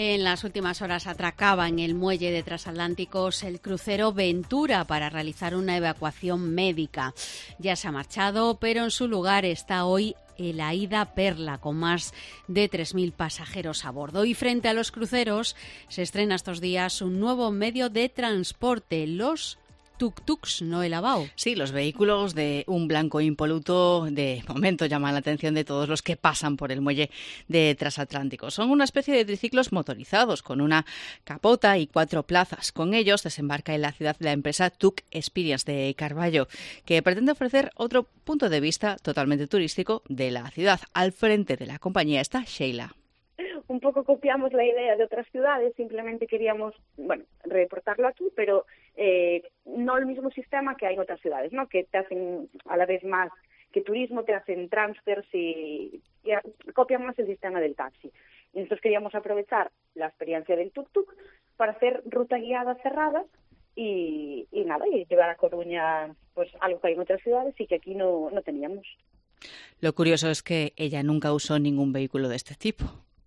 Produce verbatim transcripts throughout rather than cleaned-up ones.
En las últimas horas atracaba en el muelle de Transatlánticos el crucero Ventura para realizar una evacuación médica. Ya se ha marchado, pero en su lugar está hoy el Aida Perla, con más de tres mil pasajeros a bordo. Y frente a los cruceros se estrena estos días un nuevo medio de transporte, los tuk-tuks, no el lavao. Sí, los vehículos de un blanco impoluto de momento llaman la atención de todos los que pasan por el muelle de Transatlántico. Son una especie de triciclos motorizados con una capota y cuatro plazas. Con ellos desembarca en la ciudad la empresa Tuk Experience de Carballo, que pretende ofrecer otro punto de vista totalmente turístico de la ciudad. Al frente de la compañía está Sheila. Un poco copiamos la idea de otras ciudades, simplemente queríamos, bueno, reportarlo aquí, pero eh, no el mismo sistema que hay en otras ciudades, ¿no? Que te hacen a la vez más que turismo, te hacen transfers y, y copian más el sistema del taxi. Y nosotros queríamos aprovechar la experiencia del tuk-tuk para hacer ruta guiada cerrada y, y nada, y llevar a Coruña pues algo que hay en otras ciudades y que aquí no, no teníamos. Lo curioso es que ella nunca usó ningún vehículo de este tipo.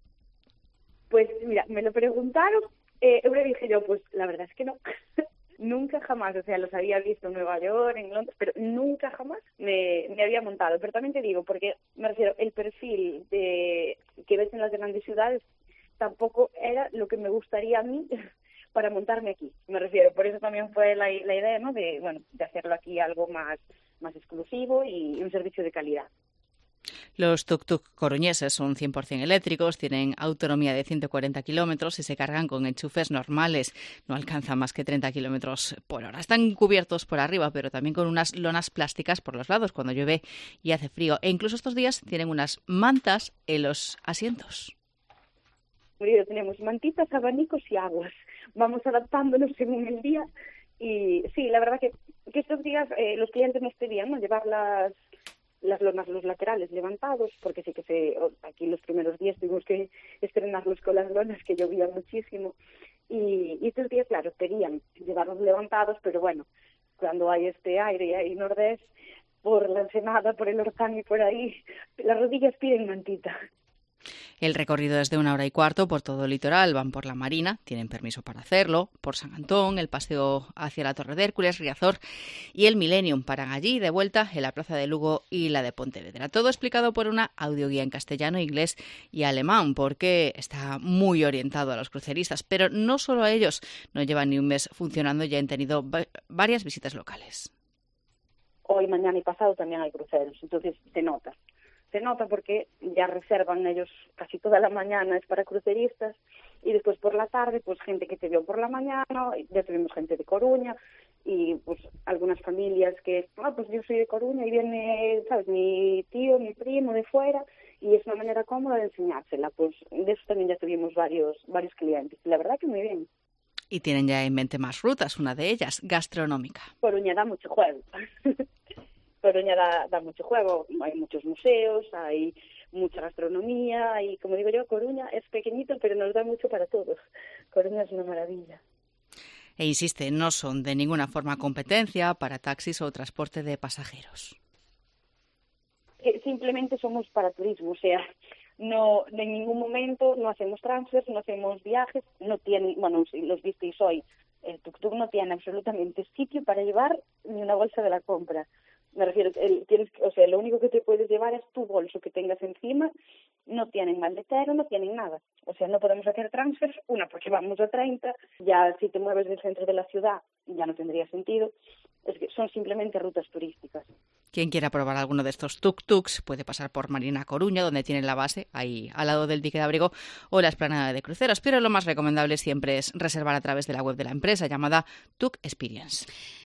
Pues mira, me lo preguntaron, eh, le dije yo, pues la verdad es que no, nunca jamás, o sea, los había visto en Nueva York, en Londres, pero nunca jamás me, me había montado. Pero también te digo, porque me refiero, el perfil de que ves en las grandes ciudades tampoco era lo que me gustaría a mí para montarme aquí. Me refiero, por eso también fue la, la idea, ¿no? De, bueno, de hacerlo aquí algo más, más exclusivo y un servicio de calidad. Los tuk-tuk coruñeses son cien por ciento eléctricos, tienen autonomía de ciento cuarenta kilómetros y se cargan con enchufes normales. No alcanzan más que treinta kilómetros por hora. Están cubiertos por arriba, pero también con unas lonas plásticas por los lados cuando llueve y hace frío. E incluso estos días tienen unas mantas en los asientos. Tenemos mantitas, abanicos y aguas. Vamos adaptándonos según el día. Y sí, la verdad que, que estos días eh, los clientes nos pedían, ¿no?, llevar las... las lonas, los laterales levantados, porque sí que se aquí los primeros días tuvimos que estrenarlos con las lonas, que llovía muchísimo, y, y estos días, claro, querían llevarlos levantados, pero bueno, cuando hay este aire y hay nordés, por la Ensenada, por el Orzán y por ahí, las rodillas piden mantita. El recorrido es de una hora y cuarto por todo el litoral. Van por la Marina, tienen permiso para hacerlo, por San Antón, el paseo hacia la Torre de Hércules, Riazor y el Millennium. Paran allí, de vuelta, en la Plaza de Lugo y la de Pontevedra. Todo explicado por una audioguía en castellano, inglés y alemán, porque está muy orientado a los cruceristas. Pero no solo a ellos, no llevan ni un mes funcionando, ya han tenido va- varias visitas locales. Hoy, mañana y pasado también hay cruceros, entonces se nota. Se nota porque ya reservan ellos casi toda la mañana, es para cruceristas, y después por la tarde, pues gente que te vio por la mañana, ya tuvimos gente de Coruña, y pues algunas familias que, ah, pues yo soy de Coruña y viene, ¿sabes?, mi tío, mi primo de fuera, y es una manera cómoda de enseñársela. Pues de eso también ya tuvimos varios, varios clientes, la verdad que muy bien. Y tienen ya en mente más rutas, una de ellas, gastronómica. Coruña da mucho juego. Coruña da, da mucho juego, hay muchos museos, hay mucha gastronomía y, como digo yo, Coruña es pequeñito, pero nos da mucho para todos. Coruña es una maravilla. E insiste, no son de ninguna forma competencia para taxis o transporte de pasajeros. Que simplemente somos para turismo, o sea, no en ningún momento no hacemos transfers, no hacemos viajes, no tienen, bueno, si los visteis hoy, el tuk-tuk no tiene absolutamente sitio para llevar ni una bolsa de la compra. Me refiero, el, tienes, o sea, lo único que te puedes llevar es tu bolso que tengas encima. No tienen maletero, no tienen nada. O sea, no podemos hacer transfers, una porque vamos a treinta, ya si te mueves del centro de la ciudad ya no tendría sentido. Es que son simplemente rutas turísticas. Quien quiera probar alguno de estos tuk-tuks puede pasar por Marina Coruña, donde tienen la base, ahí al lado del dique de Abrigo, o la explanada de cruceros. Pero lo más recomendable siempre es reservar a través de la web de la empresa llamada Tuk Experience.